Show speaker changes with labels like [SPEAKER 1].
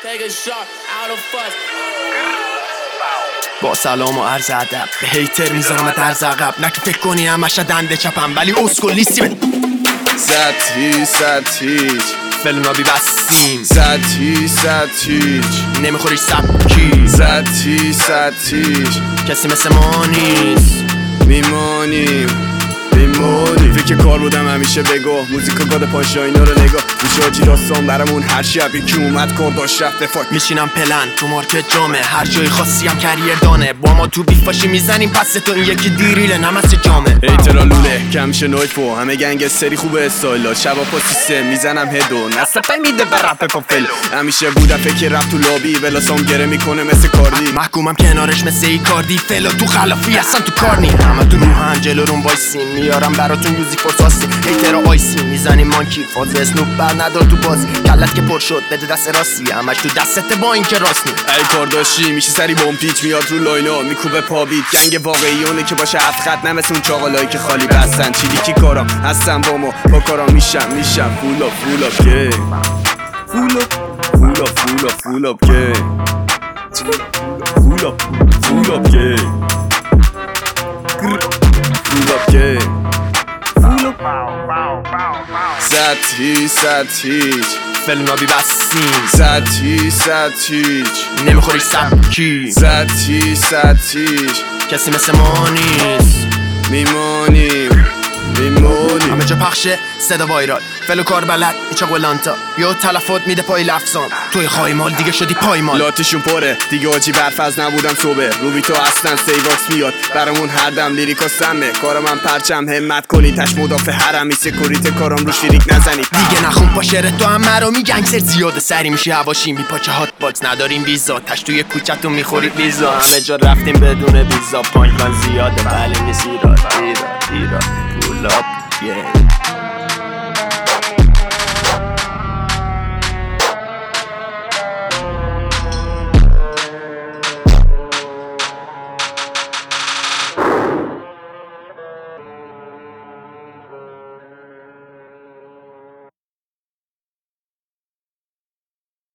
[SPEAKER 1] با سلام و عرض ادب به هیتر میذارم درز عقب، نه که فکر کنی همش دنده چپم ولی اسکل نیستی.
[SPEAKER 2] زد هیچ
[SPEAKER 1] فلونابی بستیم،
[SPEAKER 2] زد هیچ
[SPEAKER 1] نمیخوری سبکی،
[SPEAKER 2] زد هیچ
[SPEAKER 1] کسی مثل ما نیست.
[SPEAKER 2] میمونیم فکر کار بودم همیشه بگو موزیکا گاد پاشا اینا رو نگاه میشه آجی داستان برامون هر شب یکی اومد کار داشت رفت فاک
[SPEAKER 1] میشینم پلن تو مارکت جامه، هر جای خاصی هم کریر دانه، با ما تو بیف باشی میزنیم پس تو این یکی دیریله نمست جامه.
[SPEAKER 2] ایترا لوله کمشه نویفو همه گنگ سری خوبه استایلا شبا پا سیستم میزنم هدو نصفه میده بر رپ پافل همیشه بودم فکر رپ تو لابی ولاسام گره میکنه مثل کاردی
[SPEAKER 1] محکومم کنارش مثل ای کاردی فلا تو خلافی اصلا تو کار نی همه تو روحن جلورون وایسیم میارم براتون یوزی فورساسی هیترا آیسی میزنیم مانکی فاز اسنوپ بر ندار تو بازی کلت که پر شد بده دست راستی همش تو دستت با این که راست نی
[SPEAKER 2] ای کار داشتی میشه سری بوم پیچ میاد رو لاینا میکوبه پا بیت گنگ واقعیونه که باشه هفت خط نمثل اون چاقالایی که خالی بستن چیلی کی کارام هستم با ما با کارام میشم فول اپ که فول اپ که زد هیچ
[SPEAKER 1] فلونابی بستیم،
[SPEAKER 2] زد هیچ
[SPEAKER 1] نمیخوری سبکی،
[SPEAKER 2] زد هیچ
[SPEAKER 1] کسی مثل ما نیست.
[SPEAKER 2] میمونیم
[SPEAKER 1] همه جا پخشه صدا وایرال فلو کار بلد ایچا قلانتا یا تلفات میده پای لفظان توی خواهی مال دیگه شدی پایمال
[SPEAKER 2] لاتشون پره دیگه آجی برفز نبودم صبح روبی تو اصلا سیواکس میاد برامون هر دم لیریکا سمه کار من پرچم همت کنی تش مدافع حرمی سکوریت کارام رو شریک نزنید
[SPEAKER 1] دیگه نخون پا شعر تو هم مرامی گنگستر زیاده سری میشی هواشی میپاچه هات باکس نداریم ویزا تش توی کوچتون میخوری ویزا همه جا رفتیم بدون ویزا پانکان زیاده بله نیست ایراد pull up, yeah.